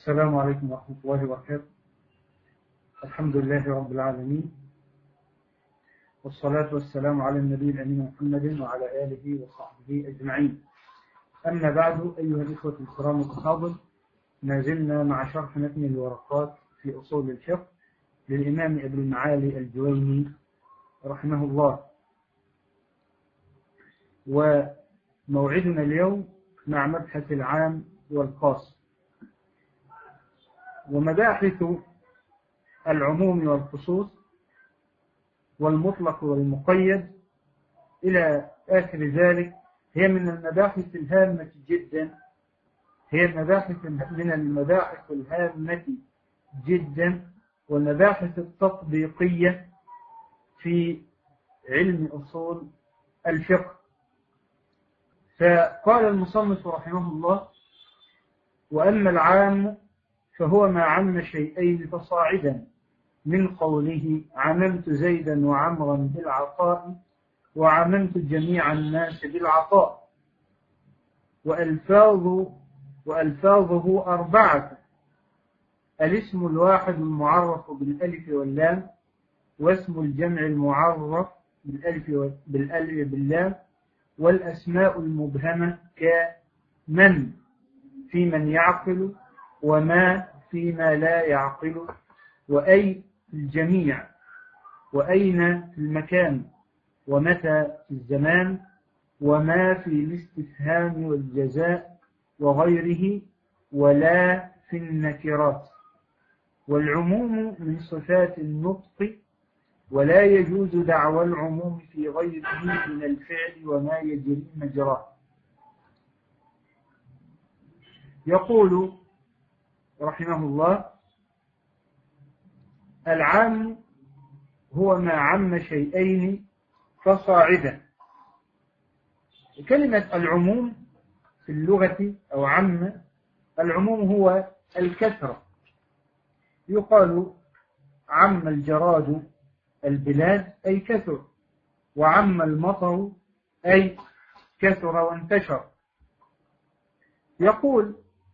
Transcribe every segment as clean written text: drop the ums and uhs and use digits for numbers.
السلام عليكم ورحمة الله وبركاته. الحمد لله رب العالمين، والصلاة والسلام على النبي الأمين محمد وعلى آله وصحبه أجمعين. أما بعد، أيها الإخوة الكرام الأفاضل، ما زلنا مع شرح متن الورقات في أصول الفقه للإمام ابن المعالي الجويني رحمه الله، وموعدنا اليوم مع مبحث العام والخاص. ومباحث العموم والخصوص والمطلق والمقيد إلى آخر ذلك هي من المباحث الهامة جدا، من المباحث الهامة جدا والمباحث التطبيقية في علم أصول الفقه. فقال المصنف رحمه الله: وأما العام فهو ما عم شيئين فصاعدا، من قوله عممت زيدا وعمرا بالعطاء، وعممت جميع الناس بالعطاء. وألفاظه أربعة: الاسم الواحد المعرف بالألف واللام، واسم الجمع المعرف بالألف باللام، والأسماء المبهمة كمن في من يعقل، وما فيما لا يعقل، وأي الجميع، وأين في المكان، ومتى في الزمان، وما في الاستفهام والجزاء وغيره، ولا في النكرات. والعموم من صفات النطق، ولا يجوز دعوى العموم في غيره من الفعل وما يجري مجراه. يقول رحمه الله: العام هو ما عم شيئين فصاعدا. كلمة العموم في اللغة أو عم، العموم هو الكثرة. يقال عم الجراد البلاد أي كثر، وعم المطر أي كثر وانتشر. يقول: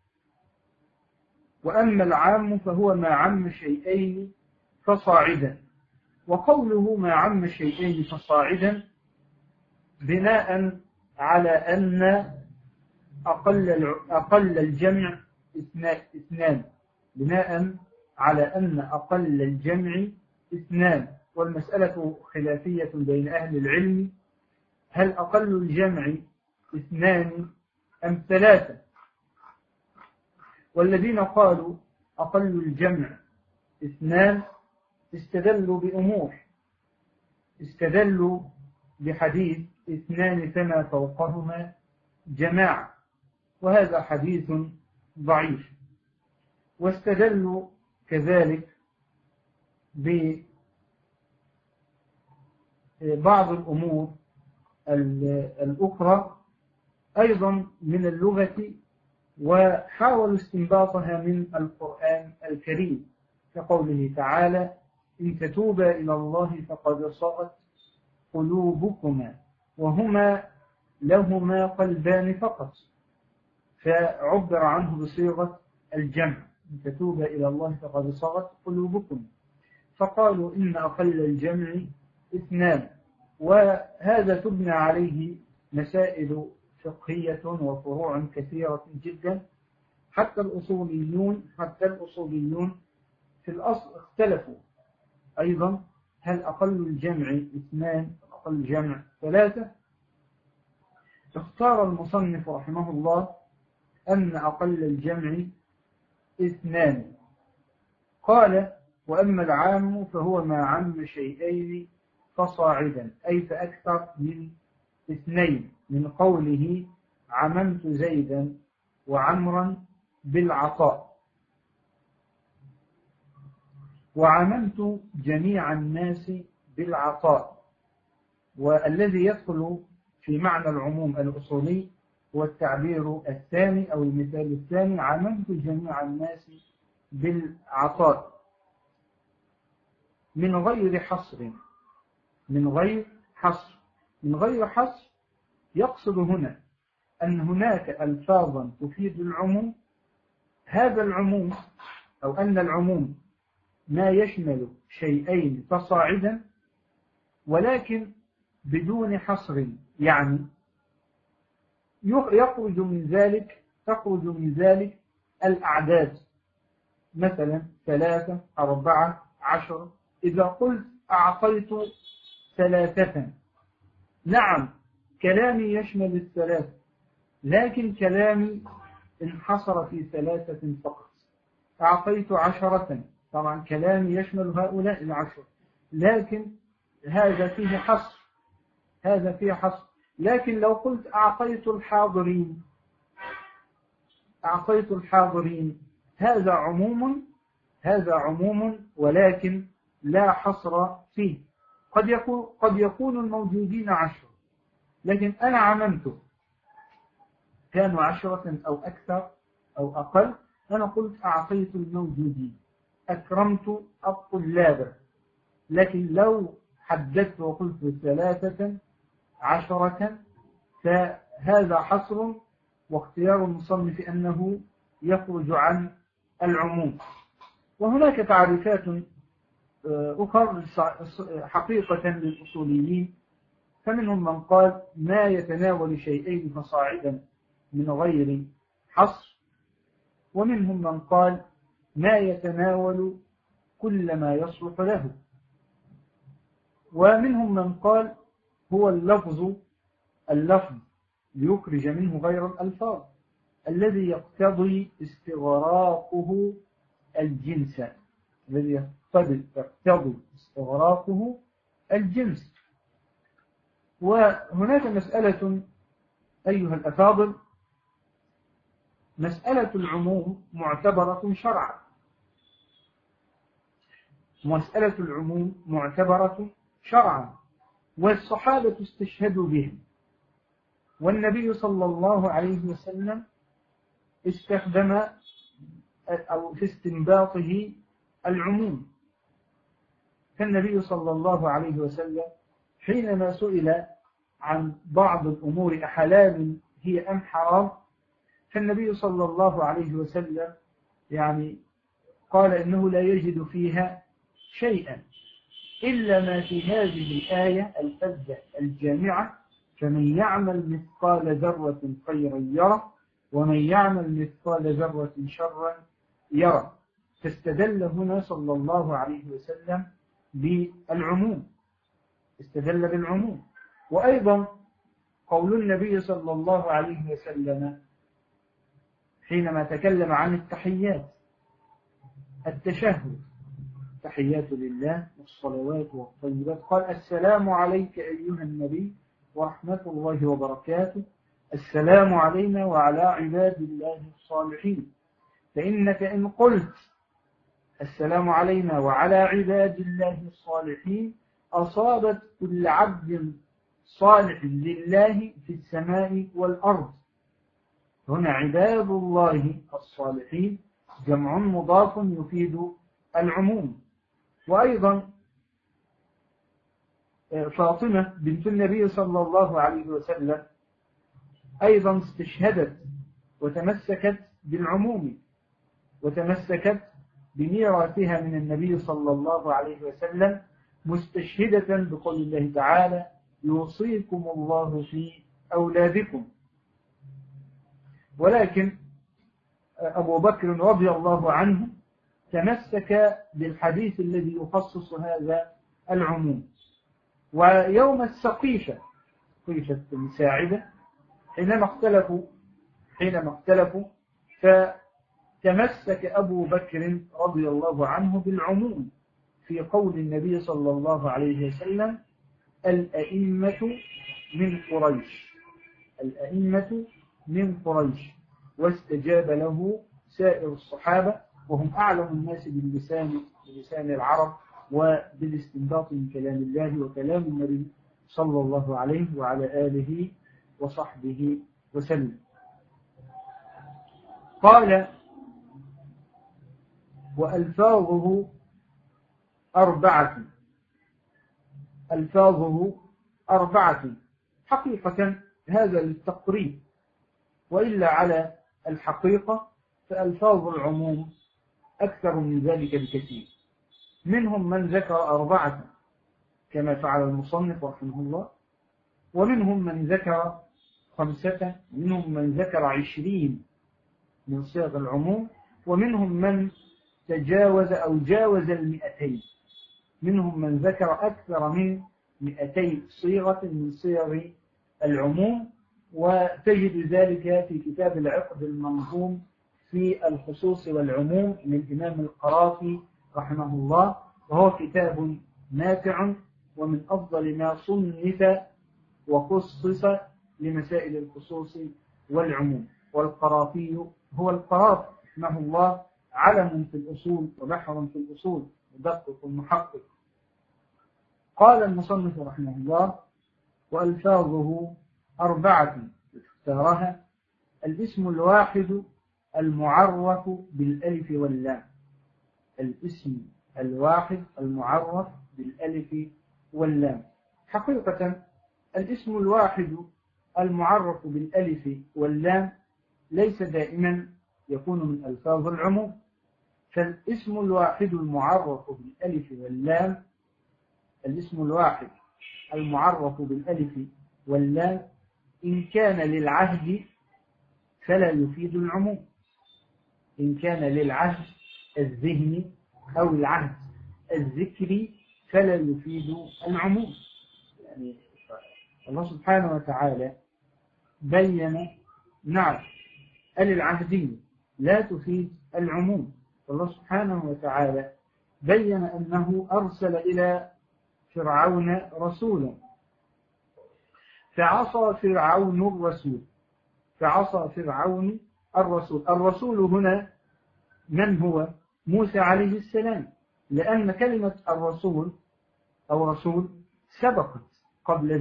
وأما العام فهو ما عم شيئين فصاعدا. وقوله ما عم شيئين فصاعدا بناء على أن أقل الجمع اثنان، بناء على أن أقل الجمع اثنان. والمسألة خلافية بين أهل العلم: هل أقل الجمع اثنان أم ثلاثة؟ والذين قالوا أقل الجمع اثنان استدلوا بأمور، استدلوا بحديث اثنان فما فوقهما جماعة، وهذا حديث ضعيف. واستدلوا كذلك ببعض الأمور الأخرى أيضا من اللغة، وحاولوا استنباطها من القرآن الكريم، كقوله تعالى: إن تتوبا إلى الله فقد صغت قلوبكما، وهما لهما قلبان فقط، فعبر عنه بصيغة الجمع: إن تتوبا إلى الله فقد صغت قلوبكم. فقالوا إن أقل الجمع اثنان. وهذا تبنى عليه مسائل فقهية وفروع كثيرة جدا. حتى الأصوليون في الأصل اختلفوا أيضا: هل أقل الجمع اثنان أقل الجمع ثلاثة؟ اختار المصنف رحمه الله أن أقل الجمع اثنان. قال: وأما العام فهو ما عم شيئين فصاعدا، أي فأكثر من اثنين، من قوله عممت زيدا وعمرا بالعطاء، وعممت جميع الناس بالعطاء. والذي يدخل في معنى العموم الأصولي هو التعبير الثاني أو المثال الثاني: عممت جميع الناس بالعطاء، من غير حصر. من غير حصر يقصد هنا أن هناك ألفاظا تفيد العموم هذا العموم أو أن العموم ما يشمل شيئين فصاعدا ولكن بدون حصر، يعني تخرج من ذلك الأعداد، مثلا 3 4 10. إذا قلت أعطيت 3، نعم كلامي يشمل 3، لكن كلامي انحصر في 3 فقط. أعطيت 10، طبعا كلامي يشمل هؤلاء 10، لكن هذا فيه حصر. لكن لو قلت أعطيت الحاضرين هذا عموم ولكن لا حصر فيه. قد يكون الموجودين 10، لكن أنا عممته، كانوا 10 أو أكثر أو أقل، أنا قلت أعطيت الموجودين، أكرمت الطلاب. لكن لو حددت وقلت 13 10 فهذا حصر، واختيار المصنف أنه يخرج عن العموم. وهناك تعريفات أخرى حقيقة للأصوليين، فمنهم من قال ما يتناول شيئين فصاعدا من غير حصر، ومنهم من قال ما يتناول كل ما يصلح له، ومنهم من قال هو اللفظ ليخرج منه غير الألفاظ الذي يقتضي استغراقه الجنس، وهناك مسألة أيها الأفاضل، مسألة العموم معتبرة شرعا، والصحابة استشهدوا بهم، والنبي صلى الله عليه وسلم استخدم أو في استنباطه العموم. فالنبي صلى الله عليه وسلم حينما سئل عن بعض الأمور أحلال هي أم حرام، فالنبي صلى الله عليه وسلم يعني قال إنه لا يجد فيها شيئا إلا ما في هذه الآية الفذة الجامعة: فمن يعمل مثقال ذرة خيرا يره ومن يعمل مثقال ذرة شرا يره. فاستدل هنا صلى الله عليه وسلم بالعموم، استدل بالعموم. وأيضا قول النبي صلى الله عليه وسلم حينما تكلم عن التشهد: تحيات لله والصلوات والطيبات، قال: السلام عليك أيها النبي ورحمة الله وبركاته، السلام علينا وعلى عباد الله الصالحين. فإنك إن قلت السلام علينا وعلى عباد الله الصالحين أصابت كل عبد صالح لله في السماء والأرض. هنا عباد الله الصالحين جمع مضاف يفيد العموم. وأيضا فاطمة بنت النبي صلى الله عليه وسلم أيضا استشهدت وتمسكت بالعموم، وتمسكت بميراثها من النبي صلى الله عليه وسلم، مستشهدة بقول الله تعالى: يوصيكم الله في أولادكم. ولكن أبو بكر رضي الله عنه تمسك بالحديث الذي يخصص هذا العموم. ويوم السقيفة المساعدة حينما اختلفوا فتمسك أبو بكر رضي الله عنه بالعموم في قول النبي صلى الله عليه وسلم: الأئمة من قريش. واستجاب له سائر الصحابة، وهم أعلم الناس بلسان العرب وبالاستنباط من كلام الله وكلام النبي صلى الله عليه وعلى آله وصحبه وسلم. قال: وألفاظه أربعة. حقيقة هذا للتقريب، وإلا على الحقيقة فألفاظ العموم أكثر من ذلك بكثير. منهم من ذكر 4 كما فعل المصنف رحمه الله، ومنهم من ذكر 5، ومنهم من ذكر 20 من صيغ العموم، ومنهم من تجاوز أو جاوز 200. منهم من ذكر أكثر من 200 صيغة من صيغ العموم، وتجد ذلك في كتاب العقد المنظوم في الخصوص والعموم للإمام القرافي رحمه الله، وهو كتاب نافع ومن أفضل ما صنف وخصص لمسائل الخصوص والعموم. والقرافي هو القرافي رحمه الله، علم في الأصول وبحر في الأصول، مدقق محقق. قال المصنف رحمه الله: وألفاظه 4 اختارها: الاسم الواحد المعرف بالألف واللام. الاسم الواحد المعرف بالألف واللام. حقيقة الاسم الواحد المعرف بالألف واللام ليس دائما يكون من ألفاظ العموم، فالاسم الواحد المعرف بالألف واللام، الاسم الواحد المعرف بالألف واللام إن كان للعهد فلا يفيد العموم، إن كان للعهد الذهني أو العهد الذكري فلا يفيد العموم. يعني الله سبحانه وتعالى بين نعم العهدية لا تفيد العموم. الله سبحانه وتعالى بين أنه أرسل إلى فرعون رسولا فعصى فرعون الرسول، فعصى فرعون الرسول. الرسول هنا من هو؟ موسى عليه السلام، لأن كلمة الرسول أو رسول سبقت قبل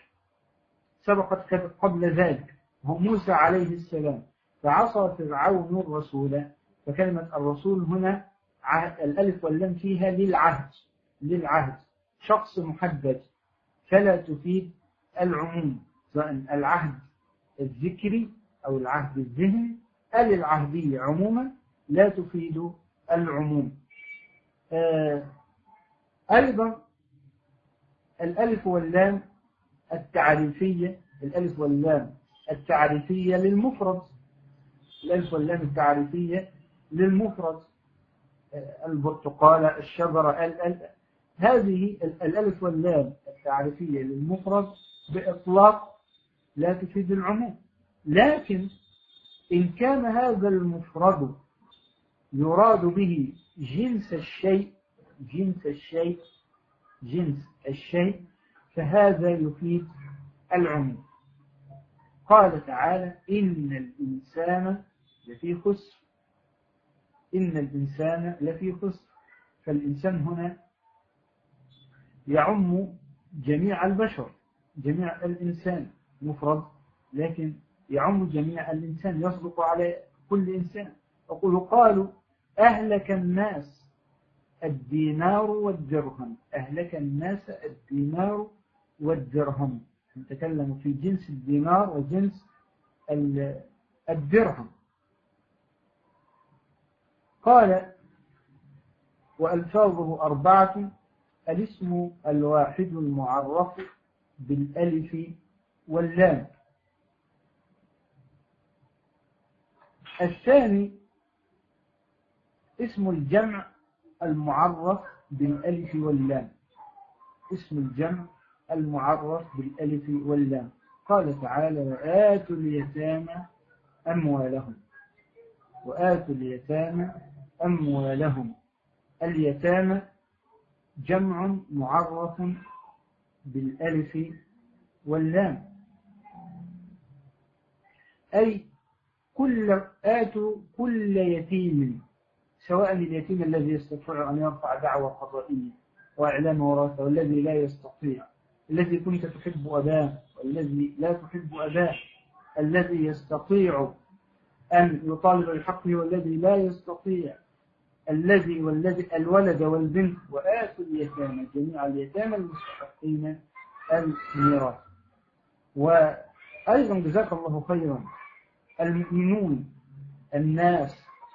ذلك، هو موسى عليه السلام. فعصى فرعون الرسول، فكلمة الرسول هنا الألف واللام فيها للعهد، شخص محدد، فلا تفيد العموم، سواء العهد الذكري أو العهد الذهني. العهدية عموما لا تفيد العموم. أيضا الألف واللام التعريفية، الألف واللام التعريفية للمفرد، الألف واللام التعريفية للمفرد، البرتقالة، الشجرة، هذه الألف واللام التعريفية للمفرد بإطلاق لا تفيد العموم. لكن إن كان هذا المفرد يراد به جنس الشيء فهذا يفيد العموم. قال تعالى: إن الإنسان لفي خسر. فالإنسان هنا يعم جميع البشر، جميع الإنسان مفرد، لكن يعم جميع الإنسان، يصدق على كل إنسان. قالوا أهلك الناس الدينار والدرهم، أهلك الناس الدينار والدرهم. نتكلم في جنس الدينار وجنس الدرهم. قال: وألفاظه 4: الاسم الواحد المعرف بالألف واللام. الثاني اسم الجمع المعرف بالألف واللام، اسم الجمع المعرف بالألف واللام. قال تعالى: وآتوا اليتامى أموالهم. اليتامى جمع معرف بالألف واللام، أي آتوا كل يتيم، سواء اليتيم الذي يستطيع أن يرفع دعوى قضائية وإعلام وراثة، والذي لا يستطيع، الذي كنت تحب أباه والذي لا تحب أباه، الذي يستطيع أن يطالب بحقه والذي لا يستطيع، الولد والبنت. وآتوا اليتامى، جميع اليتامى المستحقين الميراث. وأيضا جزاك الله خيرا، المؤمنون، الناس،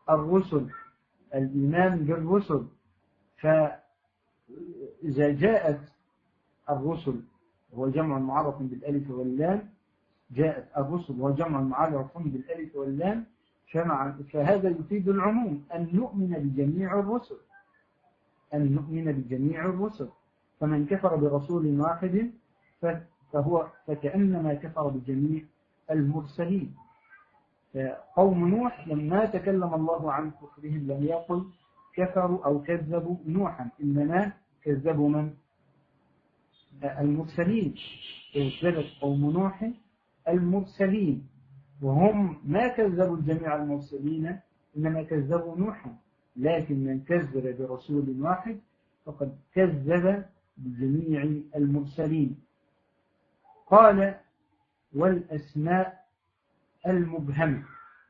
الرسل، الإيمان بالرسل. فإذا جاءت الرسل هو جمع معرف بالألف واللام، جاءت الرسل هو جمع معرف بالألف واللام، فهذا يفيد العموم، أن نؤمن بجميع الرسل، أن نؤمن بجميع الرسل. فمن كفر برسول واحد فكأنما كفر بجميع المرسلين. قوم نوح لما تكلم الله عن كفرهم لم يقل كفروا أو كذبوا نوحا، إنما كذبوا من؟ المرسلين. كذبت قوم نوح المرسلين، وهم ما كذبوا جميع المرسلين، إنما كذبوا نوحا. لكن من كذب برسول واحد فقد كذب بجميع المرسلين. قال والأسماء المبهمة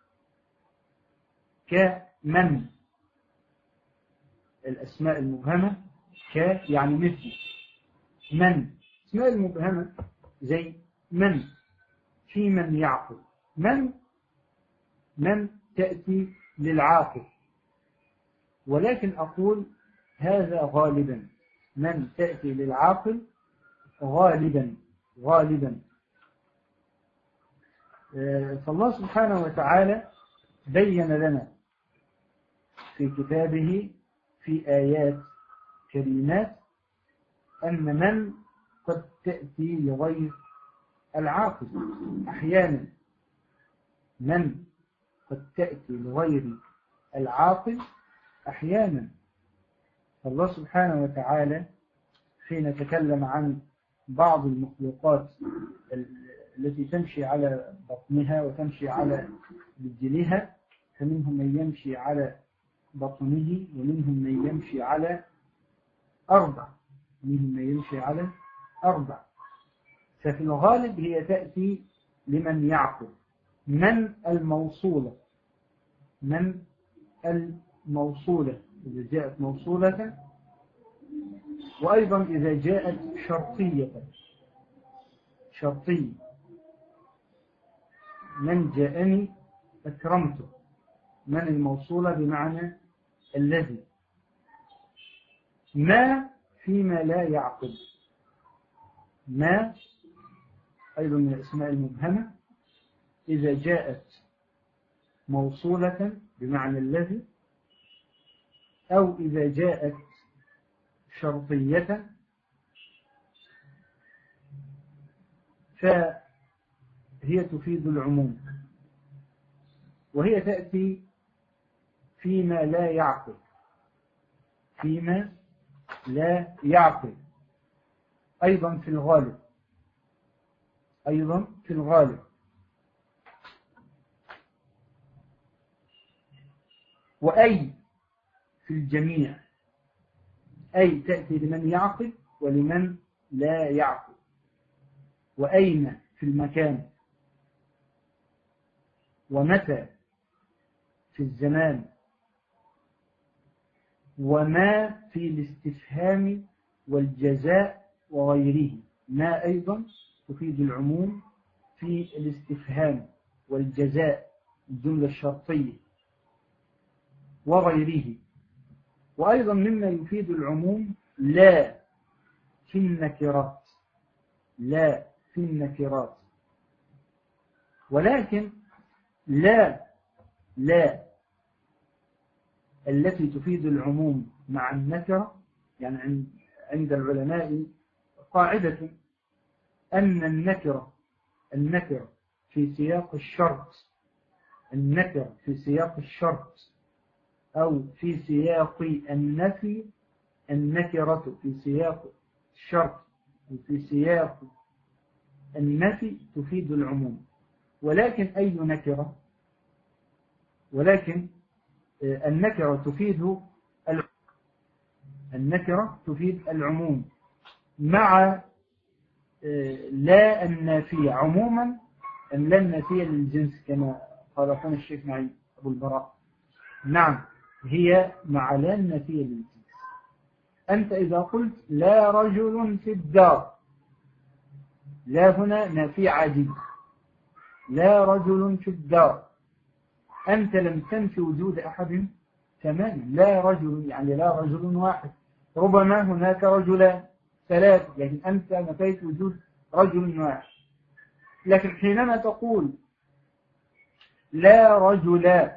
كمن، الأسماء المبهمة يعني مثل من. الأسماء المبهمة زي من، في من يعقل، من تأتي للعاقل، ولكن أقول هذا غالبا، من تأتي للعاقل غالبا. فالله سبحانه وتعالى بين لنا في كتابه في آيات كريمات أن من قد تأتي لغير العاقل أحيانا، من قد تأتي لغير العاقل أحيانا. الله سبحانه وتعالى حين تكلم عن بعض المخلوقات التي تمشي على بطنها وتمشي على رجلها، فمنهم من يمشي على بطنه ومنهم من يمشي على أربع، ففي الغالب هي تأتي لمن يعقل. من الموصولة إذا جاءت موصولة، وأيضا إذا جاءت شرطية، من جاءني أكرمته، من الموصولة بمعنى الذي. ما فيما لا يعقل، ما أيضا من الأسماء المبهمة إذا جاءت موصولة بمعنى الذي، أو إذا جاءت شرطية فهي تفيد العموم، وهي تأتي فيما لا يعقل، أيضا في الغالب. وأي في الجميع، أي تأتي لمن يعقل ولمن لا يعقل. وأين في المكان، ومتى في الزمان، وما في الاستفهام والجزاء وغيره. ما أيضا تفيد العموم في الاستفهام والجزاء، الجملة الشرطية وغيره. وأيضا مما يفيد العموم لا في النكرات، ولكن لا التي تفيد العموم مع النكرة، يعني عند العلماء قاعدة أن النكرة في سياق الشرط أو في سياق النفي، النكرة في سياق الشرط وفي سياق النفي تفيد العموم. ولكن أي نكرة؟ ولكن النكرة تفيد العموم مع لا النافية عموما، أم لا النافية للجنس كما قال أخونا الشيخ معي أبو البراء. نعم، هي مع لا النافية للجنس. أنت إذا قلت لا رجل في الدار، لا هنا نافية عادية، لا رجل في الدار، أنت لم تنفي وجود أحد تماما، لا رجل، يعني لا رجل واحد، ربما هناك رجلان ثلاث، لكن أنت نفيت وجود رجل واحد. لكن حينما تقول لا رجل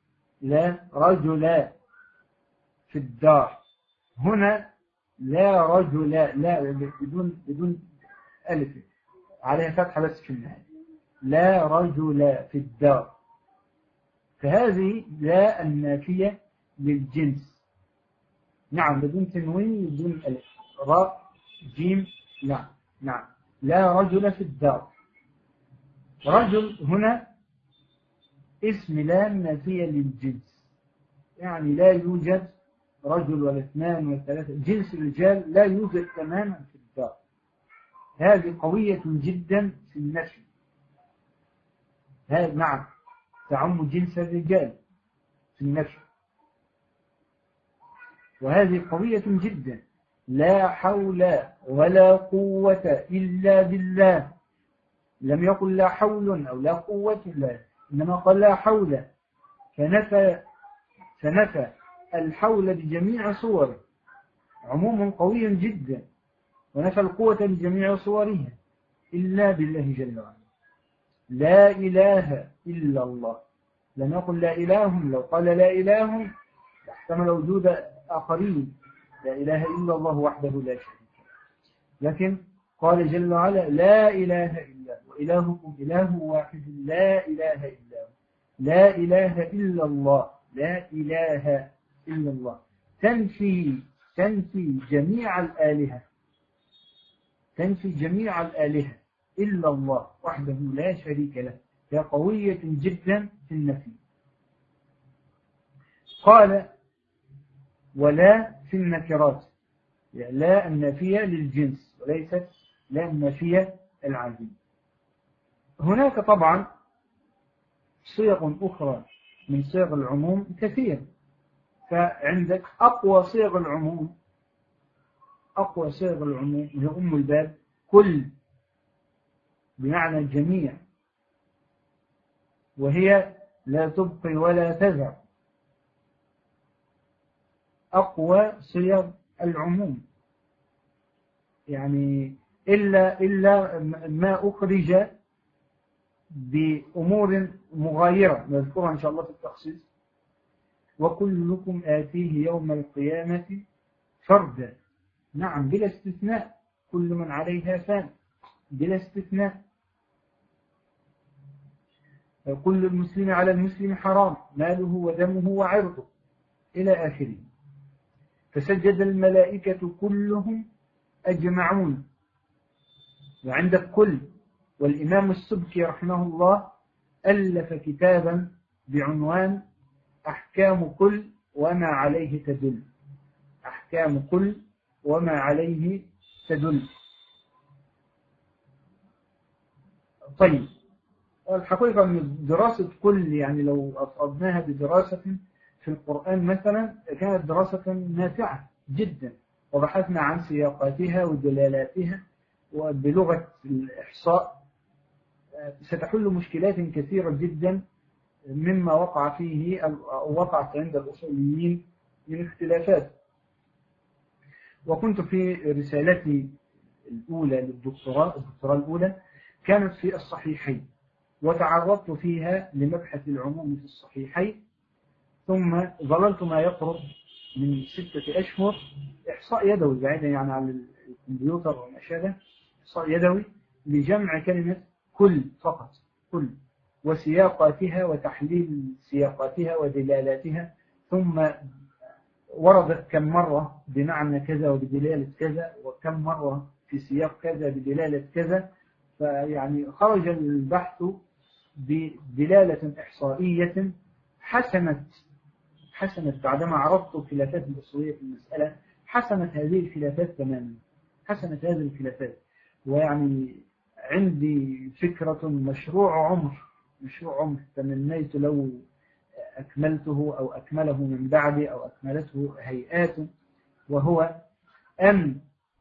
في الدار، هنا لا رجل، لا بدون ألف عليها فتحة بس في النهاية، لا رجل في الدار، فهذه لا النافية للجنس. نعم، بدون تنوين بدون ألف، راء جيم. نعم لا رجل في الدار. رجل هنا اسم لا نافية للجنس، يعني لا يوجد رجل ولا اثنان ولا ثلاثة، جنس الرجال لا يوجد تماما في الدار. هذه قوية جدا في النفي. نعم، تعم جنس الرجال في النفي، وهذه قوية جدا. لا حول ولا قوة إلا بالله، لم يقل لا حول أو لا قوة إلا، إنما قال لا حول، فنفى الحول بجميع صوره، عموم قوي جدا، ونفى القوة بجميع صورها إلا بالله جل وعلا. لا إله إلا الله، لم يقل لا إله، لو قال لا إله احتمل وجود آخرين، لا إله إلا الله وحده لا شريك له، لكن قال جل وعلا لا إله إلا هو، وإلهكم إله واحد لا إله إلا هو، لا إله إلا الله، لا إله إلا الله، تنفي جميع الآلهة، تنفي جميع الآلهة إلا الله وحده لا شريك له، هي قوية جدا في النفي. قال ولا في النكرات، يعني لا النافية للجنس وليست لا النافية العادية. هناك طبعا صيغ أخرى من صيغ العموم كثير، فعندك أقوى صيغ العموم هي أم الباب كل، بمعنى جميع، وهي لا تبقي ولا تذر، أقوى صيغ العموم، يعني إلا ما أخرج بأمور مغايرة نذكرها إن شاء الله في التخصيص. وكلكم آتيه يوم القيامة فردا، نعم بلا استثناء، كل من عليها فان بلا استثناء. كل المسلم على المسلم حرام، ماله ودمه وعرضه إلى آخره. فسجد الملائكة كلهم أجمعون، وعندك كل. والإمام السبكي رحمه الله ألف كتابا بعنوان أحكام كل وما عليه تدل، أحكام كل وما عليه تدل. طيب، الحقيقة أن دراسة كل، يعني لو أفردناها بدراسة في القرآن مثلا، كانت دراسة نافعة جدا، وبحثنا عن سياقاتها ودلالاتها، وبلغة الإحصاء ستحل مشكلات كثيرة جدا مما وقع فيه أو وقعت عند الأصوليين من اختلافات. وكنت في رسالتي الأولى للدكتوراه الأولى كانت في الصحيحين، وتعرضت فيها لمبحث العموم في الصحيحين، ثم ظللت ما يقرب من 6 أشهر إحصاء يدوي، بعيدا يعني عن الكمبيوتر وما شابه، إحصاء يدوي لجمع كلمة كل فقط، كل وسياقاتها وتحليل سياقاتها ودلالاتها، ثم وردت كم مرة بمعنى كذا وبدلالة كذا، وكم مرة في سياق كذا بدلالة كذا. فيعني خرج البحث بدلالة إحصائية حسنت بعدما عرضت الخلافات الأصولية في المسألة، حسنت هذه الخلافات تماما، حسنت هذه الخلافات. ويعني عندي فكرة مشروع عمر تمنيت لو أكملته أو أكمله من بعدي أو أكملته هيئات، وهو أن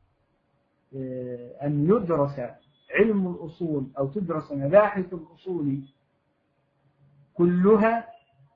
يدرس علم الأصول أو تدرس مباحث الأصول كلها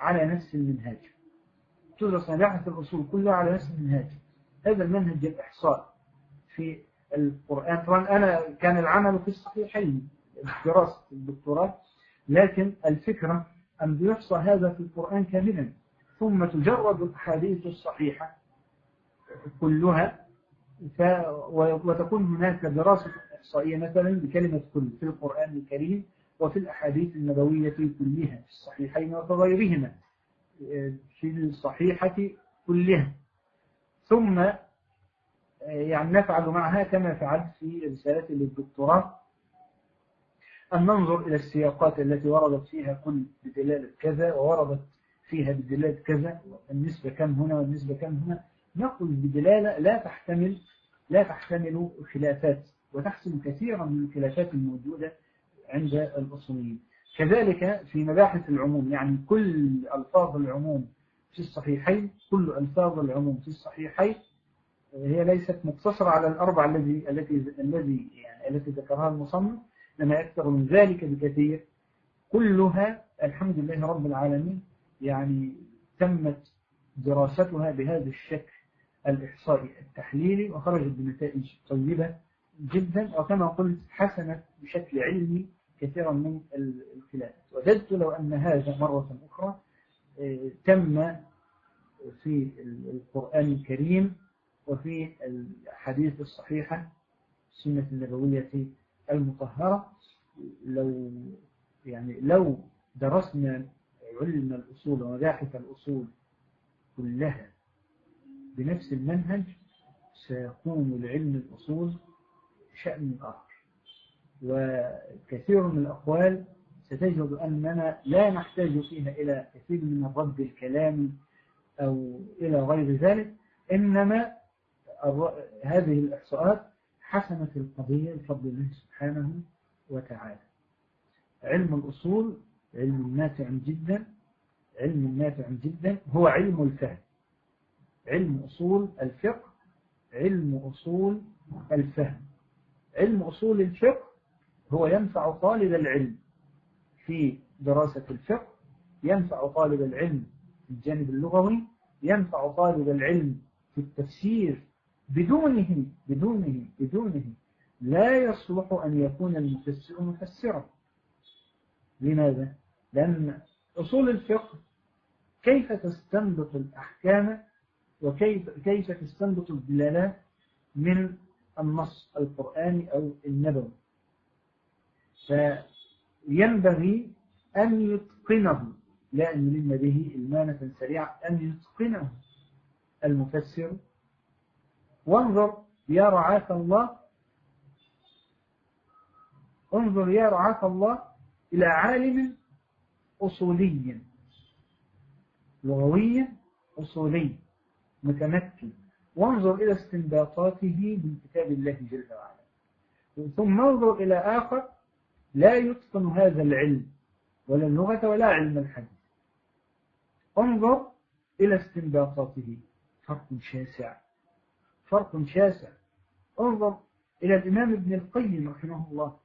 على نفس المنهاج، تدرس مباحث الأصول كلها على نفس المنهاج. هذا المنهج الإحصاء في القرآن. طبعا أنا كان العمل في الصحيحين دراسة الدكتوراه، لكن الفكرة أن يحصى هذا في القرآن كاملا، ثم تجرد الأحاديث الصحيحة كلها، وتكون هناك دراسة إحصائية مثلا بكلمة كل في القرآن الكريم وفي الأحاديث النبوية كلها في الصحيحين وفي غيرهما في الصحيحة كلها. ثم يعني نفعل معها كما فعلت في رسالتي للدكتوراه، أن ننظر إلى السياقات التي وردت فيها كل بدلالة كذا ووردت فيها بدلالة كذا، النسبة كم هنا والنسبة كم هنا، نقول بدلالة لا تحتمل خلافات وتحسم كثيرا من الخلافات الموجودة عند الأصوليين. كذلك في مباحث العموم، يعني كل ألفاظ العموم في الصحيحين، كل ألفاظ العموم في الصحيحين هي ليست مقتصرة على الأربع التي ذكرها المصنف، إنما أكثر من ذلك بكثير. كلها الحمد لله رب العالمين يعني تمت دراستها بهذا الشكل الإحصائي التحليلي، وخرجت بنتائج طيبة جدا، وكما قلت حسنت بشكل علمي كثيرا من الخلافات. وجدت لو أن هذا مرة أخرى تم في القرآن الكريم وفي الحديث الصحيحة السنة النبوية المطهرة، لو درسنا علم الأصول ومباحث الأصول كلها بنفس المنهج سيكون لعلم الأصول شأن آخر. وكثير من الأقوال ستجد أننا لا نحتاج فيها إلى كثير من الرد الكلامي أو إلى غير ذلك، إنما هذه الإحصاءات حسمت القضية بفضل الله سبحانه وتعالى. علم الأصول علم نافع جدا، علم نافع جدا، هو علم الفهم. علم أصول الفقه علم أصول الفهم. علم أصول الفقه هو ينفع طالب العلم في دراسة الفقه، ينفع طالب العلم في الجانب اللغوي، ينفع طالب العلم في التفسير. بدونه لا يصلح أن يكون المفسر مفسرا. لماذا؟ لأن أصول الفقه كيف تستنبط الأحكام وكيف تستنبط الدلالات من النص القرآني أو النبوي، فينبغي أن يتقنه، لا أن يلم به المانة سريعة، أن يتقنه المفسر. وانظر يا رعاك الله، انظر يا رعاك الله إلى عالم أصولي لغوي أصولي متمكن، وانظر إلى استنباطاته من كتاب الله جل وعلا. ثم انظر إلى آخر لا يتقن هذا العلم ولا اللغة ولا علم الحديث، انظر إلى استنباطاته، فرق شاسع. انظر إلى الإمام ابن القيم رحمه الله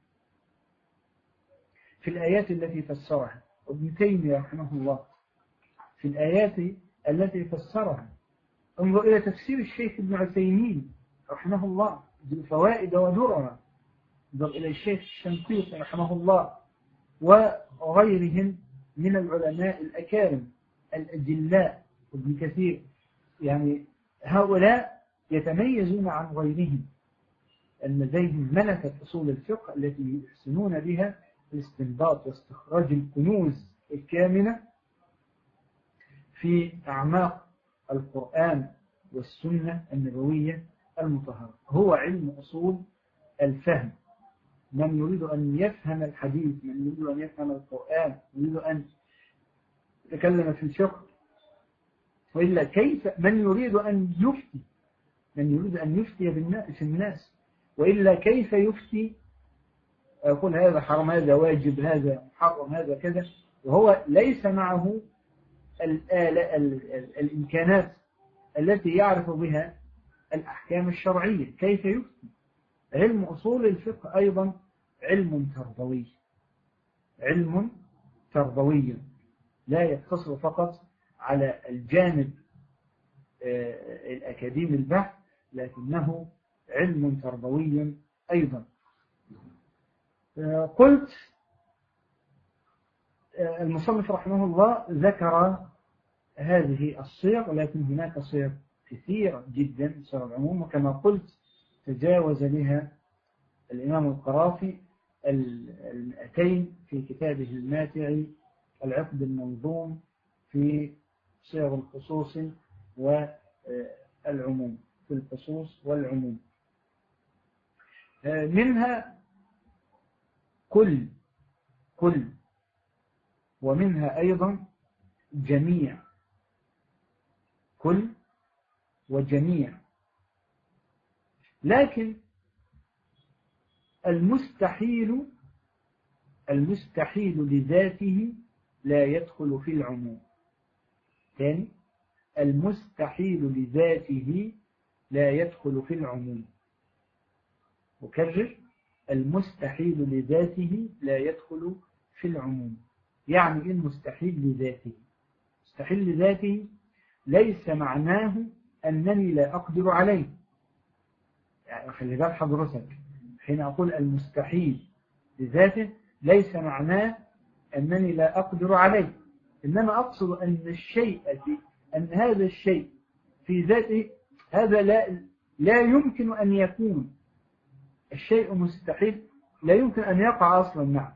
في الآيات التي فسرها، وابن تيمية رحمه الله في الآيات التي فسرها. انظر إلى تفسير الشيخ ابن عثيمين رحمه الله بالفوائد ودررا. انظر إلى الشيخ الشنقيطي رحمه الله وغيرهم من العلماء الأكارم الأجلاء، وابن كثير. يعني هؤلاء يتميزون عن غيرهم أن لديهم ملكة أصول الفقه التي يحسنون بها الاستنباط واستخراج الكنوز الكامنة في أعماق القرآن والسنة النبوية المطهرة. هو علم أصول الفهم. من يريد أن يفهم الحديث، من يريد أن يفهم القرآن، من يريد أن يتكلم في الفقه، وإلا كيف من يريد أن يفتي، من يريد أن يفتي في الناس، وإلا كيف يفتي يقول هذا حرام هذا واجب هذا محرم هذا كذا، وهو ليس معه الإمكانات التي يعرف بها الأحكام الشرعية. كيف يفتي؟ علم أصول الفقه أيضا علم تربوي، علم تربوي. لا يقتصر فقط على الجانب الأكاديمي البحث، لكنه علم تربوي أيضا. قلت المصنف رحمه الله ذكر هذه الصيغ، ولكن هناك صيغ كثيرة جدا صيغ العموم، وكما قلت تجاوز بها الإمام القرافي 200 في كتابه الماتع العقد المنظوم في صيغ الخصوص والعموم، في الخصوص والعموم. منها كل ومنها أيضا جميع، كل وجميع. لكن المستحيل لذاته لا يدخل في العموم. ثاني، المستحيل لذاته لا يدخل في العموم. أكرر، المستحيل لذاته لا يدخل في العموم. يعني إيه المستحيل لذاته؟ مستحيل لذاته ليس معناه أنني لا أقدر عليه. يعني خلي بال حضرتك، حين أقول المستحيل لذاته ليس معناه أنني لا أقدر عليه، إنما أقصد أن هذا الشيء في ذاته هذا لا يمكن أن يكون. الشيء مستحيل لا يمكن أن يقع أصلا. نعم،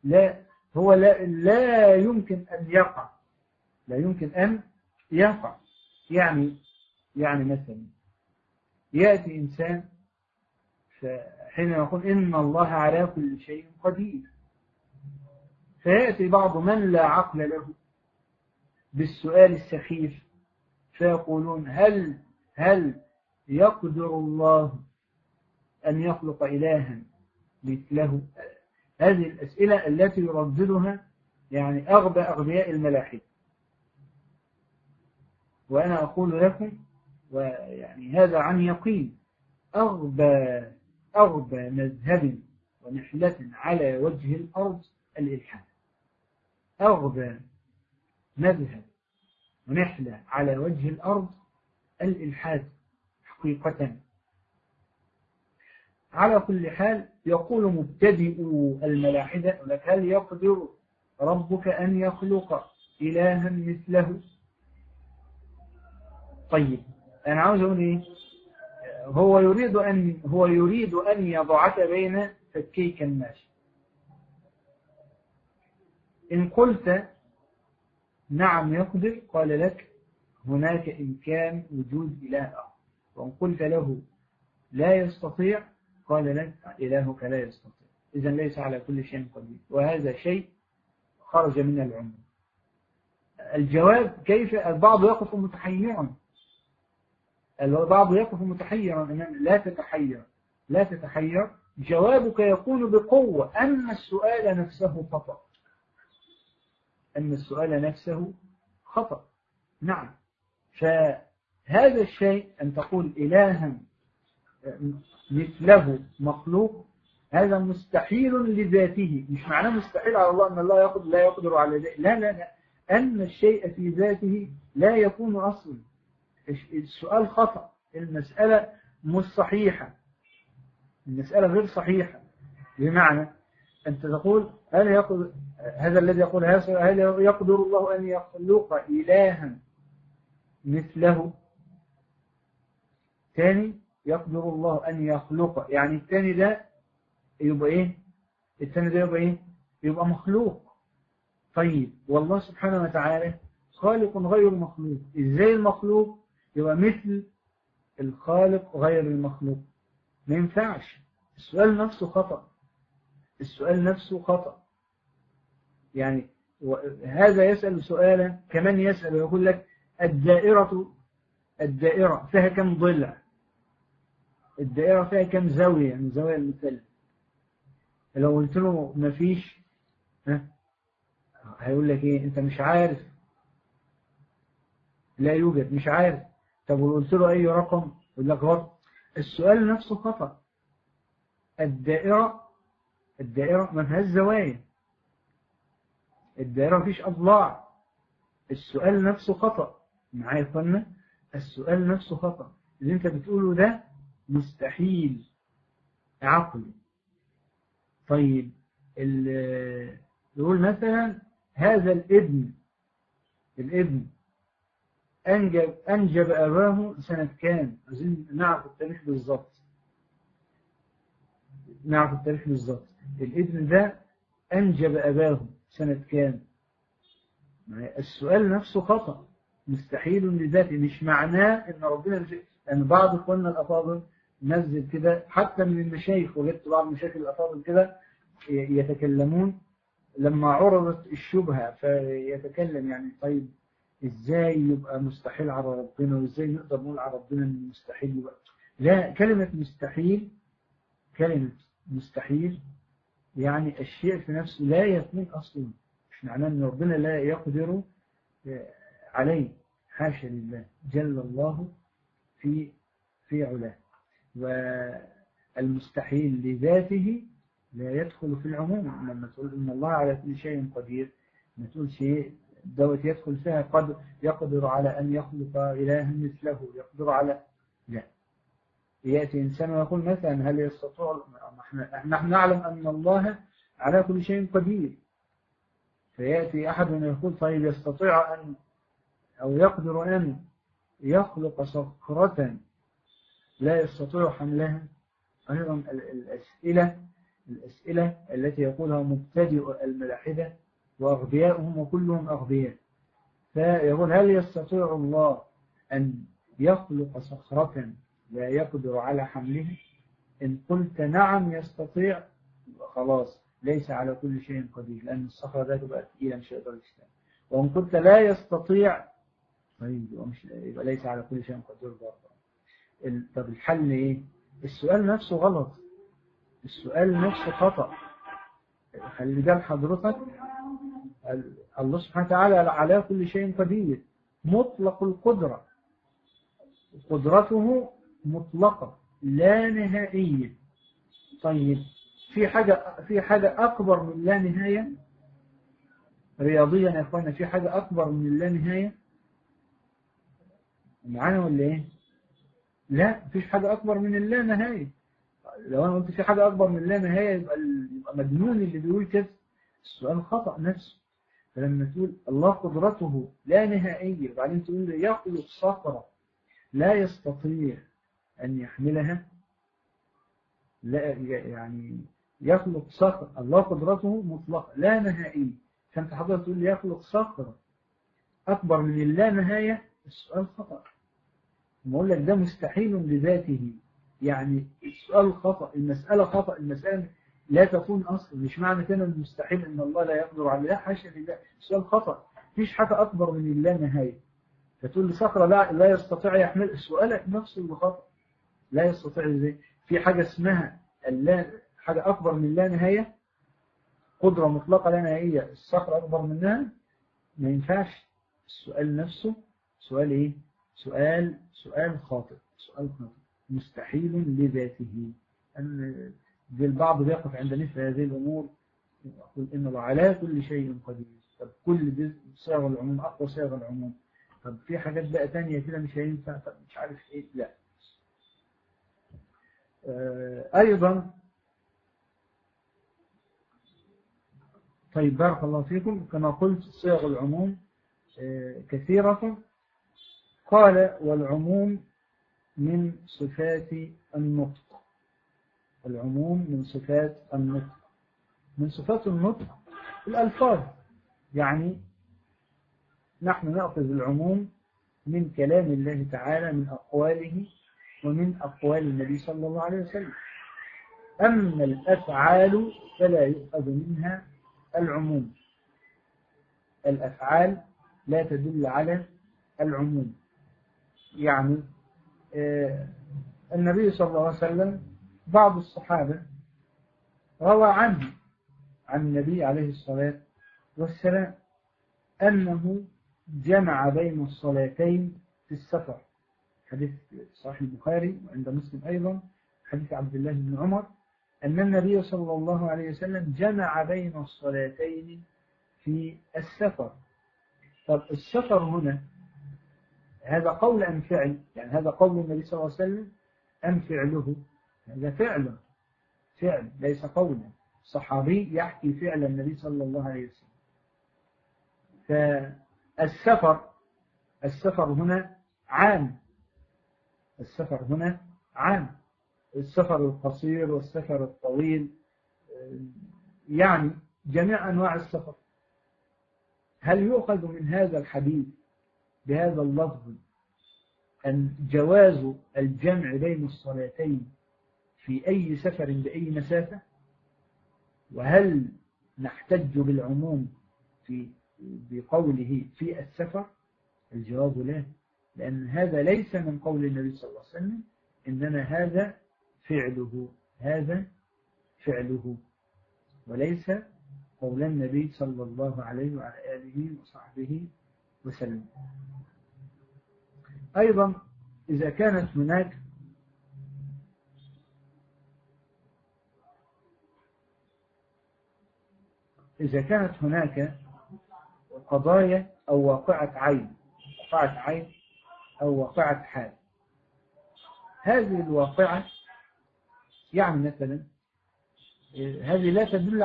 لا يمكن أن يقع، لا يمكن أن يقع. يعني مثلا يأتي إنسان حين يقول إن الله على كل شيء قدير، فيأتي بعض من لا عقل له بالسؤال السخيف فيقولون هل يقدر الله أن يخلق إلها مثله؟ هذه الأسئلة التي يرددها يعني أغبى أغبياء الملاحدة. وأنا أقول لكم، ويعني هذا عن يقين، أغبى مذهب ونحلة على وجه الأرض الإلحاد. أغبى مذهب ونحلة على وجه الأرض الإلحاد حقيقة. على كل حال، يقول مبتدئو الملاحدة لك هل يقدر ربك أن يخلق إلها مثله؟ طيب أنا عاوز أقول إيه؟ هو يريد أن يضعك بين فكيك الناس. إن قلت نعم يقدر قال لك هناك إمكان وجود إله آخر، وإن قلت له لا يستطيع قال لك إلهك لا يستطيع، إذن ليس على كل شيء قدير، وهذا شيء خرج من العموم. الجواب كيف؟ البعض يقف متحيرا، لا تتحير، جوابك يكون بقوة أن السؤال نفسه خطأ. نعم، فهذا الشيء أن تقول إلها مثله مخلوق هذا مستحيل لذاته، مش معناه مستحيل على الله أن الله لا يقدر على ذلك، لا، أن الشيء في ذاته لا يكون أصلا. السؤال خطأ، المسألة مش صحيحة، المسألة غير صحيحة. بمعنى أنت تقول هذا الذي يقول هل يقدر الله أن يخلق إلها مثله؟ ثاني، يقدر الله أن يخلق، يعني الثاني ده يبقى إيه؟ يبقى مخلوق. طيب والله سبحانه وتعالى خالق غير مخلوق، إزاي المخلوق يبقى مثل الخالق غير المخلوق؟ ما ينفعش. السؤال نفسه خطأ. يعني هذا يسأل سؤالا، كمان يسأل ويقول لك الدائرة فيها كم ضلع؟ الدائرة فيها كم زاوية من زوايا المثلث؟ لو قلت له مفيش، هيقول لك ايه؟ انت مش عارف، لا يوجد، مش عارف. طب قلت له اي رقم؟ يقول لك غلط. السؤال نفسه خطأ. الدائرة ما فيهاش زوايا، الدائرة ما فيش أضلاع، السؤال نفسه خطأ. معايا يا اخوانا؟ السؤال نفسه خطأ. اللي انت بتقوله ده مستحيل عقلي. طيب يقول مثلا هذا الابن أنجب أباه سنة كام؟ عايزين نعرف التاريخ بالظبط. الابن ده أنجب أباه سنة كام؟ السؤال نفسه خطأ، مستحيل لذاته. مش معناه إن ربنا يعني بعض إخواننا الأفاضل نزل كده حتى من المشايخ، وجدت بعض مشايخ الأفاضل كده يتكلمون لما عرضت الشبهة فيتكلم يعني طيب إزاي يبقى مستحيل على ربنا، وإزاي نقدر نقول على ربنا إن مستحيل يبقى. لا، كلمة مستحيل يعني الشيء في نفسه لا يكون أصلا، مش معناه أن ربنا لا يقدر عليه، حاشا لله جل الله في علاه. والمستحيل لذاته لا يدخل في العموم. لما تقول إن الله على كل شيء قدير، ما تقول شيء دوت يدخل فيها قد يقدر على أن يخلق إلها مثله، يقدر على لا. يأتي إنسان ويقول مثلا هل يستطيع، نحن نعلم أن الله على كل شيء قدير، فيأتي أحد ويقول طيب يستطيع أن أو يقدر أن يخلق صخرة لا يستطيع حملها. أيضا الأسئلة التي يقولها مبتدئ الملاحدة وأغبياؤهم وكلهم أغبياء، فيقول هل يستطيع الله أن يخلق صخرة لا يقدر على حملها؟ إن قلت نعم يستطيع خلاص ليس على كل شيء قدير، لأن الصخرة ذات تبقى ثقيلة مش هيقدر يستوعب. وإن قلت لا يستطيع طيب يبقى ليس على كل شيء قدير برضه. طب الحل إيه؟ السؤال نفسه غلط، السؤال نفسه خطأ. خلي بال حضرتك، الله سبحانه وتعالى على كل شيء قدير، مطلق القدرة، قدرته مطلقة لا نهائية. طيب في حاجة أكبر من لا نهاية رياضيا يا أخوانا؟ في حاجة أكبر من اللا نهاية معانا ولا إيه؟ لا، مفيش حاجة أكبر من اللا نهاية. لو أنا قلت في حاجة أكبر من اللا نهاية يبقى مجنون اللي بيقول كده. السؤال خطأ نفسه. فلما تقول الله قدرته لا نهائية وبعدين تقول يخلق صخرة لا يستطيع أن يحملها، لا يعني يخلق صخرة، الله قدرته مطلقة لا نهائية، فأنت حضرتك تقول يخلق صخرة أكبر من اللا نهاية، السؤال خطأ. بقول لك ده مستحيل لذاته، يعني السؤال خطأ، المسألة خطأ، المسألة لا تكون أصلا. مش معنى كده المستحيل إن الله لا يقدر عليه، لا حاشا لله، السؤال خطأ. مفيش حاجة أكبر من اللا نهاية فتقول لي صخرة لا يستطيع يحمل، سؤالك نفسه اللي خطأ. لا يستطيع ازاي؟ في حاجة اسمها حاجة أكبر من لا نهاية، قدرة مطلقة لا نهائية، الصخرة أكبر منها؟ ما ينفعش. السؤال نفسه سؤال إيه؟ سؤال خاطئ، مستحيل لذاته. أن البعض بيقف عند مثل هذه الأمور يقول إن الله على كل شيء قدير. طب كل دي صيغ العموم، أقوى صيغ العموم. طب في حاجات بقى تانية كده مش هينفع، طب مش عارف إيه. لا. أيضا طيب بارك الله فيكم، كما قلت صيغ العموم كثيرة. قال والعموم من صفات النطق. العموم من صفات النطق. من صفات النطق الألفاظ، يعني نحن نأخذ العموم من كلام الله تعالى، من أقواله ومن أقوال النبي صلى الله عليه وسلم. أما الأفعال فلا يؤخذ منها العموم. الأفعال لا تدل على العموم. يعني النبي صلى الله عليه وسلم بعض الصحابة روى عنه عن النبي عليه الصلاة والسلام أنه جمع بين الصلاتين في السفر. حديث صحيح البخاري وعند مسلم أيضا، حديث عبد الله بن عمر أن النبي صلى الله عليه وسلم جمع بين الصلاتين في السفر. طب السفر هنا هذا قول أم فعل؟ يعني هذا قول النبي صلى الله عليه وسلم أم فعله؟ هذا فعل ليس قولا. صحابي يحكي فعل النبي صلى الله عليه وسلم. فالسفر هنا عام. السفر هنا عام. السفر القصير والسفر الطويل، يعني جميع أنواع السفر. هل يؤخذ من هذا الحديث بهذا اللفظ أن جواز الجمع بين الصلاتين في أي سفر بأي مسافة؟ وهل نحتج بالعموم بقوله في السفر؟ الجواب لا، لأن هذا ليس من قول النبي صلى الله عليه وسلم، إنما هذا فعله وليس قول النبي صلى الله عليه وعلى آله وصحبه وسلم. أيضا إذا كانت هناك قضايا أو واقعة عين أو واقعة حال، هذه الواقعة يعني مثلا هذه لا تدل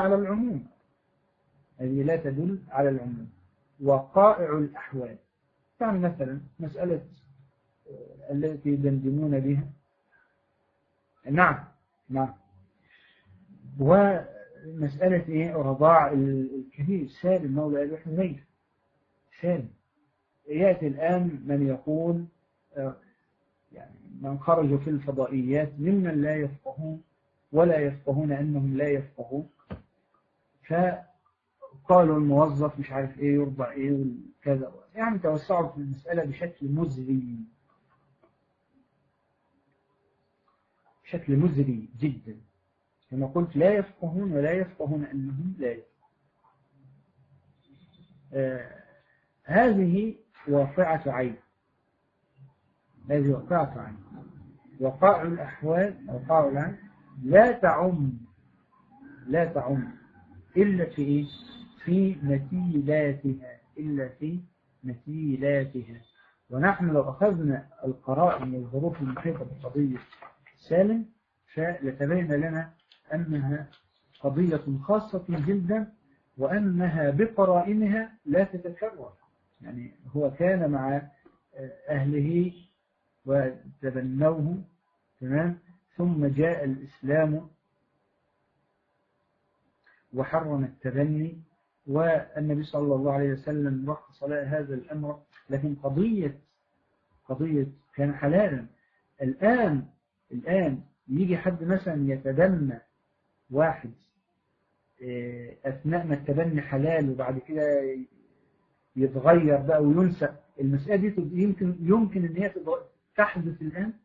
على العموم، وقائع الأحوال، يعني مثلا مسألة التي يدندنون بها، نعم، ومسألة رضاع الكبير سالم مولى أبي حذيفة، سالم. يأتي الآن من يقول يعني من خرجوا في الفضائيات ممن لا يفقهون ولا يفقهون أنهم لا يفقهون، فقالوا الموظف مش عارف إيه يرضع إيه وكذا، يعني توسعوا في المسألة بشكل مزري جدا، كما قلت لا يفقهون ولا يفقهون أنهم لا يفقهون. هذه واقعة عين. وقائع الأحوال أو وقائع العين لا تعم إلا في إيه؟ في مثيلاتها. ونحن لو أخذنا القرائن والظروف المحيطة بقضية سالم فلتبين لنا أنها قضية خاصة جدا، وأنها بقرائنها لا تتكرر. يعني هو كان مع أهله وتبنوه، تمام، ثم جاء الإسلام وحرم التبني، والنبي صلى الله عليه وسلم رخص له هذا الأمر، لكن قضية كان حلالا. الآن يجي حد مثلا يتبنى واحد أثناء ما التبني حلال وبعد كده يتغير بقى وينسى. المسألة دي يمكن أن هي تحدث الآن؟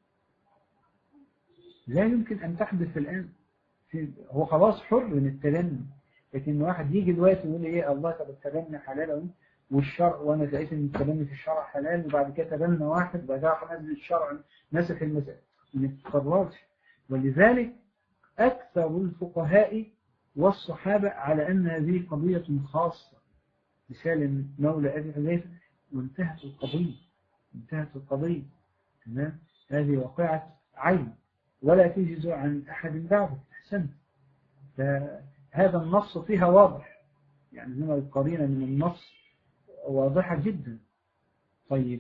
لا يمكن أن تحدث الآن. هو خلاص حر من التبني، لكن واحد يجي دلوقتي يقول إيه الله طب التبني حلال أهو والشرع، وأنا لقيت إن التبني في الشرع حلال، وبعد كده تبنى واحد وبعد كده نزل الشرع نسخ المسألة، ما تتكررش. ولذلك أكثر الفقهاء والصحابة على أن هذه قضية خاصة بسالم مولى أبي حذيفة، وانتهت القضية. تمام، هذه واقعة عين ولا تجز عن أحد بعده. أحسنت. فهذا النص فيها واضح، يعني هنا القرينة من النص واضحة جدا. طيب،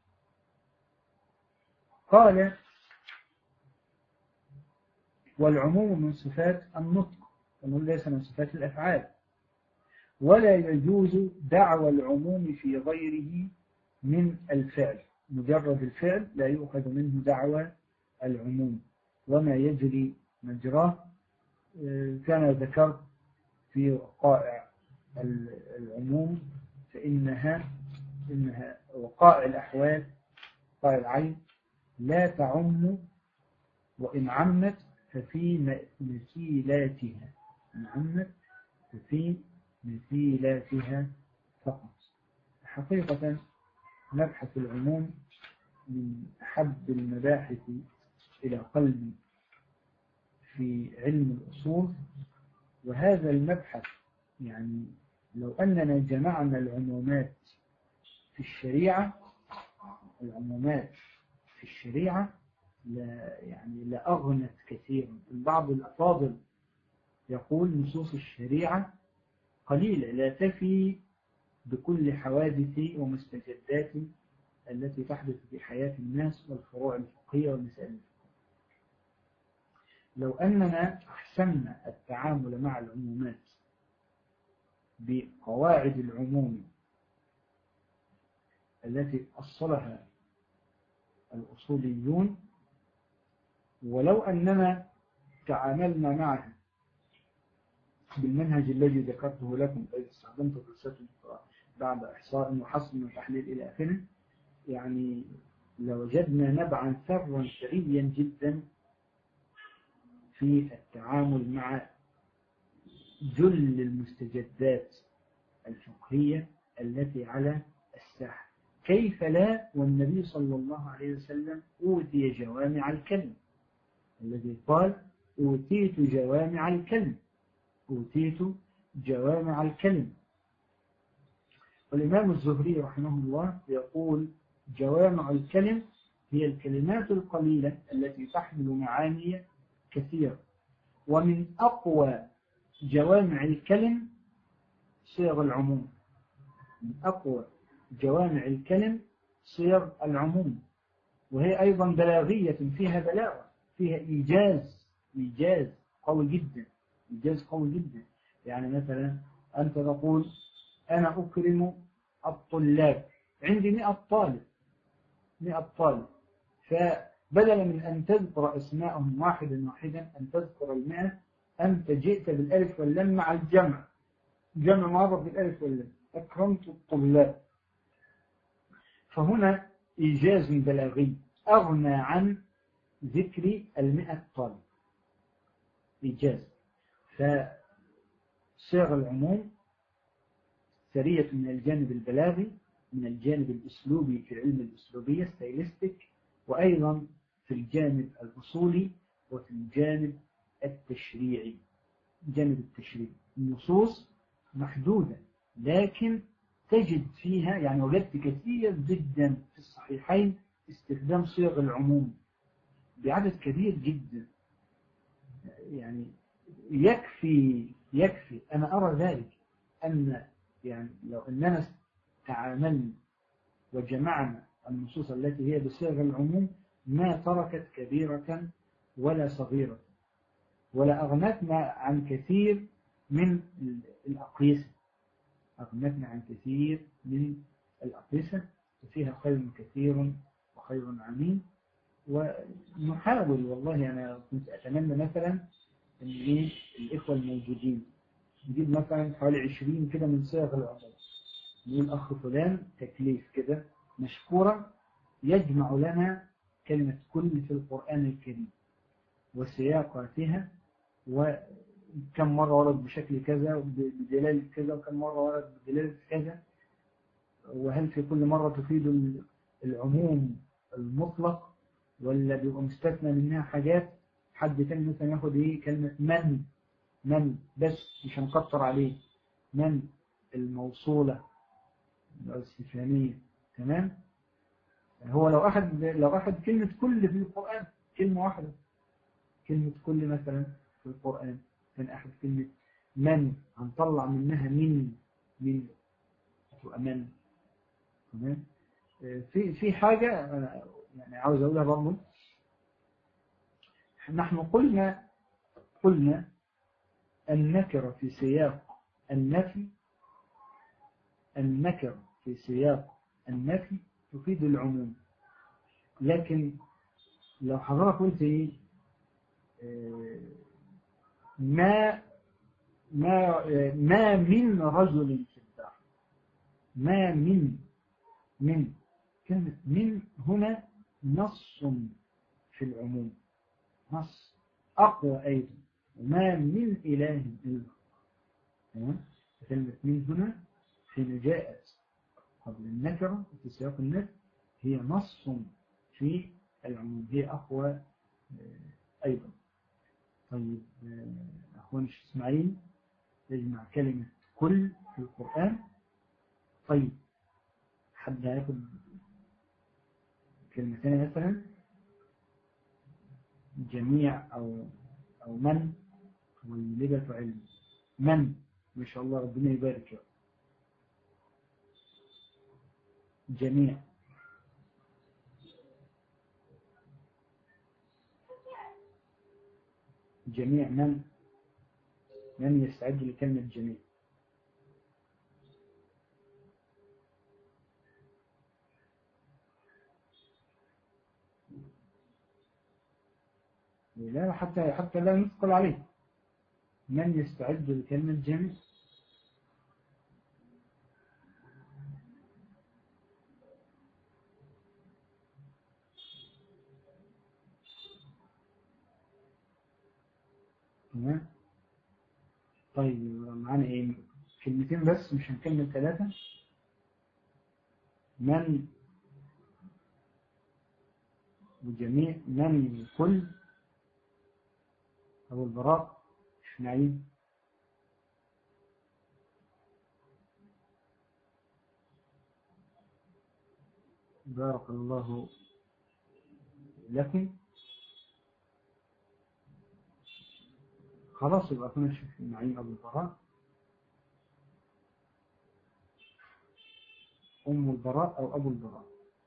قال والعموم من صفات النطق، ونقول ليس من صفات الأفعال، ولا يجوز دعوى العموم في غيره من الفعل. مجرد الفعل لا يؤخذ منه دعوى العموم، وما يجري مجراه كان ذكرت في وقائع العموم، فإنها وقائع الأحوال، وقائع العين لا تعم، وإن عمت ففي مثيلاتها فقط. حقيقة مبحث العموم من أحب المباحث إلى قلبي في علم الأصول، وهذا المبحث يعني لو أننا جمعنا العمومات في الشريعة، العمومات في الشريعة لا أغنت كثيرا. بعض الأفاضل يقول نصوص الشريعة قليلة لا تفي بكل حوادث ومستجدات التي تحدث في حياة الناس والفروع الفقهية والمسائل الفقهية. لو أننا أحسننا التعامل مع العمومات بقواعد العموم التي أصلها الأصوليون، ولو أننا تعاملنا معها بالمنهج الذي ذكرته لكم إذ استخدمت فرصته بعد إحصاء وحصر وتحليل إلى آخره، يعني لوجدنا نبعا ثرا ثريا جدا في التعامل مع جل المستجدات الفقهية التي على الساحة. كيف لا والنبي صلى الله عليه وسلم أوتي جوامع الكلم، الذي قال أوتيت جوامع الكلم، أوتيت جوامع الكلم. والإمام الزهري رحمه الله يقول جوامع الكلم هي الكلمات القليلة التي تحمل معاني كثيرة، ومن أقوى جوامع الكلم صيغ العموم، من أقوى جوامع الكلم صيغ العموم، وهي أيضا بلاغية، فيها بلاغة، فيها إيجاز قوي جدا، إيجاز قوي جدا. يعني مثلا أنت تقول أنا أكرم الطلاب، عندي 100 طالب، 100 طالب، فبدلا من أن تذكر أسماءهم واحدا أن تذكر 100، أنت جئت بالألف واللام مع الجمع، جمع مرة بالألف واللام، أكرمت الطلاب. فهنا إيجاز بلاغي أغنى عن ذكر 100 طالب، إيجاز. فصيغ العموم سرية من الجانب البلاغي، من الجانب الأسلوبي في علم الأسلوبية ستايلستيك، وأيضا في الجانب الأصولي وفي الجانب التشريعي. جانب التشريعي النصوص محدودة، لكن تجد فيها، يعني وجدت كثير جدا في الصحيحين استخدام صيغ العموم بعدد كبير جدا. يعني يكفي أنا أرى ذلك أن يعني لو أننا تعاملنا وجمعنا النصوص التي هي بصيغ العموم ما تركت كبيرة ولا صغيرة، ولا أغنتنا عن كثير من الأقيسة، أغنتنا عن كثير من الأقيسة، وفيها خير كثير وخير عميم. ونحاول، والله أنا كنت أتمنى مثلا أن الإخوة الموجودين نجيب مثلا حوالي 20 كده من صيغ العموم، نقول أخ فلان تكليف كده مشكورة يجمع لنا كلمة كل في القرآن الكريم وسياقاتها، وكم مرة ورد بشكل كذا بدلالة كذا، وكم مرة ورد بدلالة كذا، وهل في كل مرة تفيد العموم المطلق ولا بيبقى مستثنى منها حاجات. حد تاني مثلا ياخد كلمة من بس مش هنكتر عليه، من الموصولة الاستفهامية، تمام. هو لو أخذ كلمة كل في القرآن، كلمة واحدة، كلمة كل مثلا في القرآن، كان أخذ كلمة من هنطلع منها من وأمن، تمام. في حاجة أنا يعني عاوز أقولها برضه، نحن قلنا النكرة في سياق النفي، النكرة في سياق النفي تفيد العموم. لكن لو حضرتك قلت ما من رجل في الدار، ما من كلمة من هنا نص في العموم، نص أقوى أيضا، وما من إله إلا الله. كلمة من هنا حين جاءت قبل النكرة في سياق النفي هي نص في العموم، هي أقوى أيضا. طيب أخوان الشيخ إسماعيل يجمع كلمة كل في القرآن. طيب حد هياخد كلمتين مثلا؟ جميع أو من واللبة علم. من، ما شاء الله، ربنا يبارك له. جميع. جميع من يستعد لكلمة جميع؟ لا، حتى لا نثقل عليه. من يستعد لكلمة جميع؟ تمام. طيب معانا ايه؟ كلمتين بس، مش هنكمل 3. من وجميع، من كل، أو البراء، مش نعيم. بارك الله لكم. خلاص، يبقى كنا في نعيم أبو البراء، أم البراء أو أبو البراء.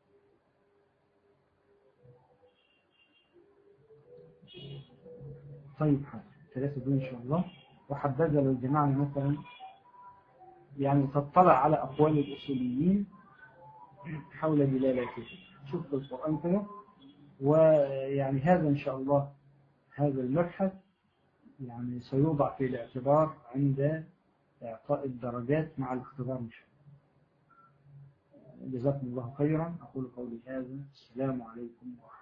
طيب حاجة 3 دول إن شاء الله. وحبذا لو جمعنا مثلا، يعني تطلع على أقوال الأصوليين حول دلالته، شوف في القرآن كده. ويعني هذا إن شاء الله، هذا المبحث يعني سيوضع في الاعتبار عند إعطاء الدرجات مع الاختبار إن شاء الله. جزاكم الله خيرا. أقول قولي هذا، السلام عليكم ورحمة الله.